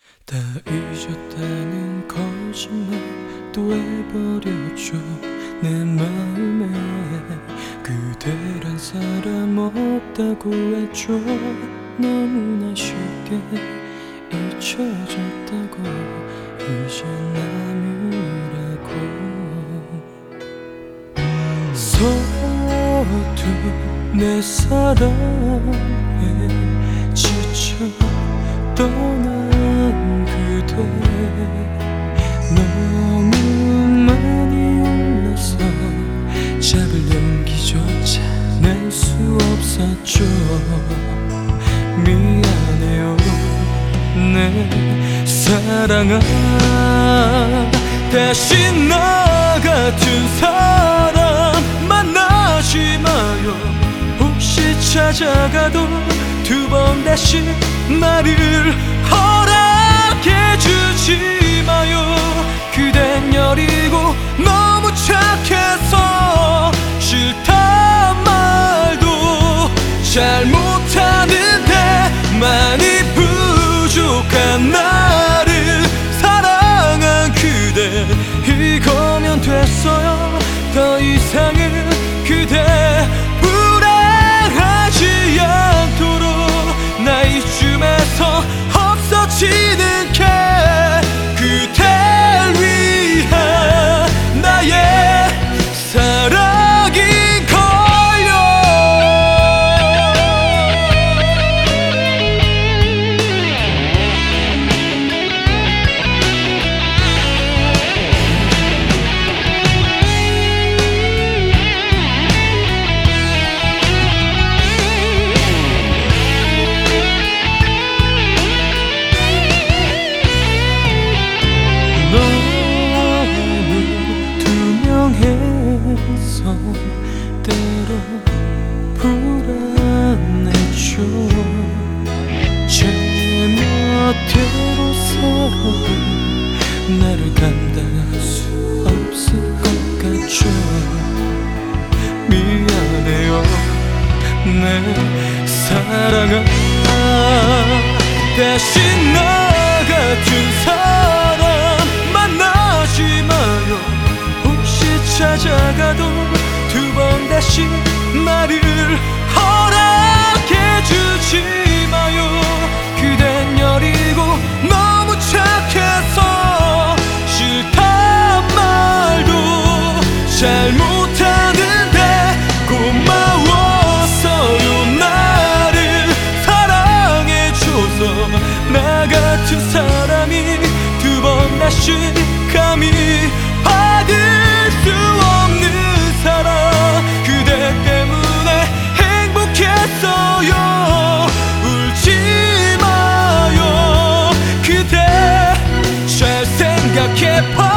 다 잊었다는 거짓말 또 해버렸죠. 내 마음에 그대란 사람 없다고 했죠. 너무나 쉽게 잊혀졌다고 이제 남이라고. 서툰 내 사랑에 지쳐 떠난 그대, 너무 많이 올라서 잡을 용기조차 낼 수 없었죠. 미안해요 내 사랑아. 다시 나 같은 사람 만나지 마요. 혹시 찾아가도 두 번 다시 나를 허락해주지 마요. 그댄 여리고 너무 착해서 싫단 말도 잘못하는데 많이 부족한 나를 사랑한 그대, 이거면 됐어요. 더 이상은 그대 불행하지 않도록 나 이쯤에서 없어지는 게 그댈 위한 나의 사랑인걸요. 해서 때로 불안했죠. 제 멋대로 서로 나를 감당할 수 없을 것 같죠. 미안해요 내 사랑아. 다시 나 같은 사람 만나지 마요. 찾아가도 두 번 다시 나를 허락해주지 마요. 그댄 여리고 너무 착해서 싫단 말도 잘못하는데 고마웠어요. 나를 사랑해줘서 나 같은 사람이 두 번 다시 감히 받을 수 없는 사랑, 그대 때문에 행복했어요. 울지 마요 그대, 잘 생각해봐.